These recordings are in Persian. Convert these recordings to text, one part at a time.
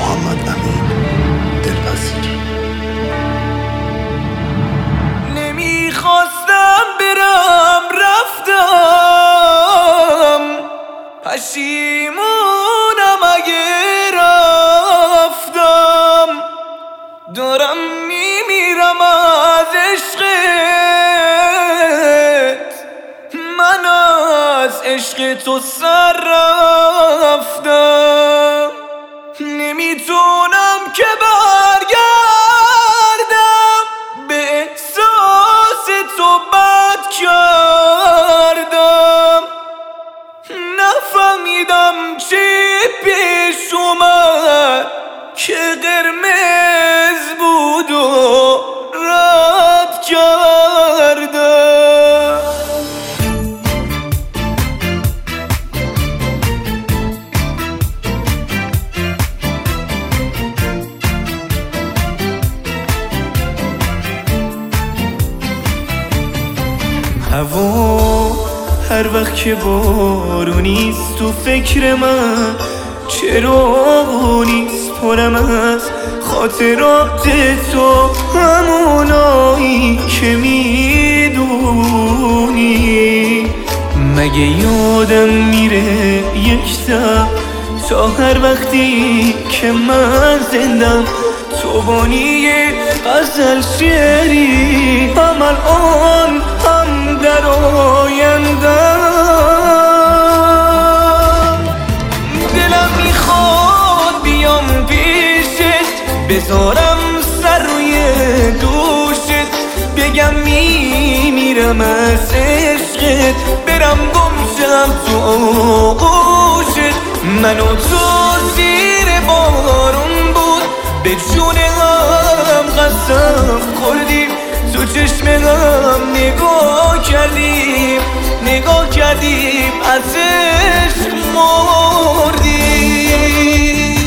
محمد امین دلپذیر. نمیخواستم برم رفتم، پشیمونم اگه رفتم، دارم میمیرم از عشقت، من از عشق تو سر رفتم، نمیتونم که برگردم، به احساس تو بد کردم، نفهمیدم چی پیش اومد که قرمز بود و رد کردم. هوا هر وقت که بارونیست تو فکر من، چرا نیست پرم از خاطرات تو، همونایی که میدونی. مگه یادم میره یک دم تا هر وقتی که من زندم، تو بانی غزل شعری، هم الان هم در آیندم. دلم میخواد بیام پیشت، بذارم سر روی دوشت، بگم میمیرم از عشقت، برم گمشم تو آغوشت. من و تو زیر بارون بود، به جون هم قسم خوردیم، تو چشم هم نگاه کردیم، نگاه کردیم از عشق مردیم.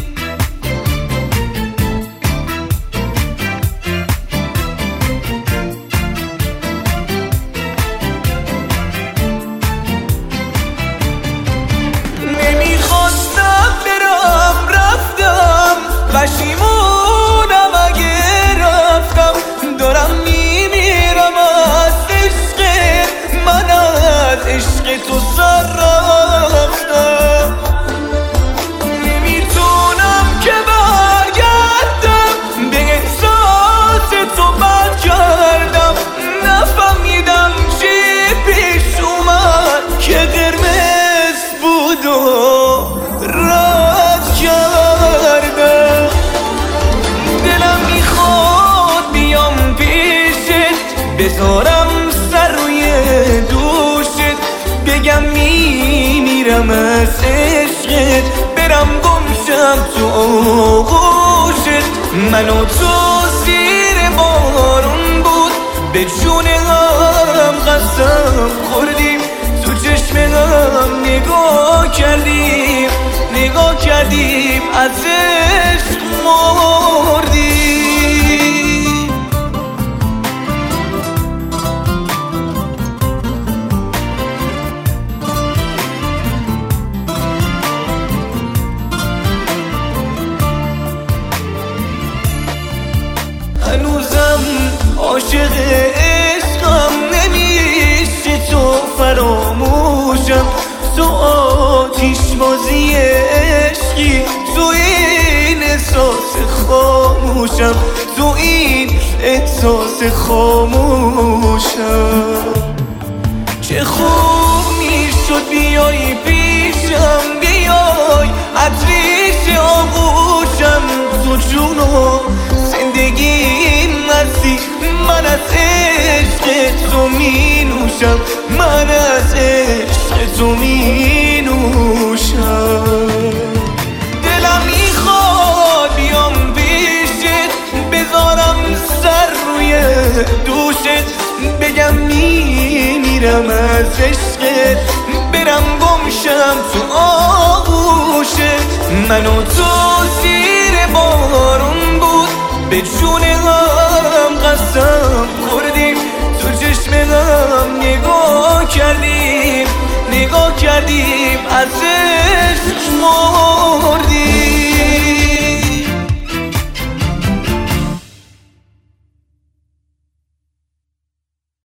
نمیخواستم برم رفتم، پشیمونم اگه رفتم، دارم میمیرم از عشقت، من از عشق تو سر رفتم، نمیتونم که برگردم، به احساس تو بد کردم، نفهمیدم چی پیش اومد که قرمز بود و رد کردم. دلم میخواد بیام پیشت، بذارم سر روی دوشت، بگم میمیرم از عشقت، برم گمشم تو آغوشت. من و تو زیر بارون بود، به جون هم قسم خوردیم، تو چشم هم نگاه کردیم، نگاه کردیم از عشق مردیم. هنوزم عاشق عشقم، نمیشه تو فراموشم، تو آتیش بازی عشقی، تو این احساس خاموشم، تو این احساس خاموشم. چه خوب میشد بیای پیشم، بیای عطریش آغوشم، تو جون و زندگیم هستی، من از عشق تو می نوشم، من از عشق تو می نوشم. دلم میخواد بیام پیشت، بذارم سر روی دوشت، بگم میمیرم از عشقت، برم گمشم تو آغوشت. من و تو زیر بارون بود، به جون هم قسم خوردیم، تو چشم هم نگاه کردیم، نگاه کردیم از عشق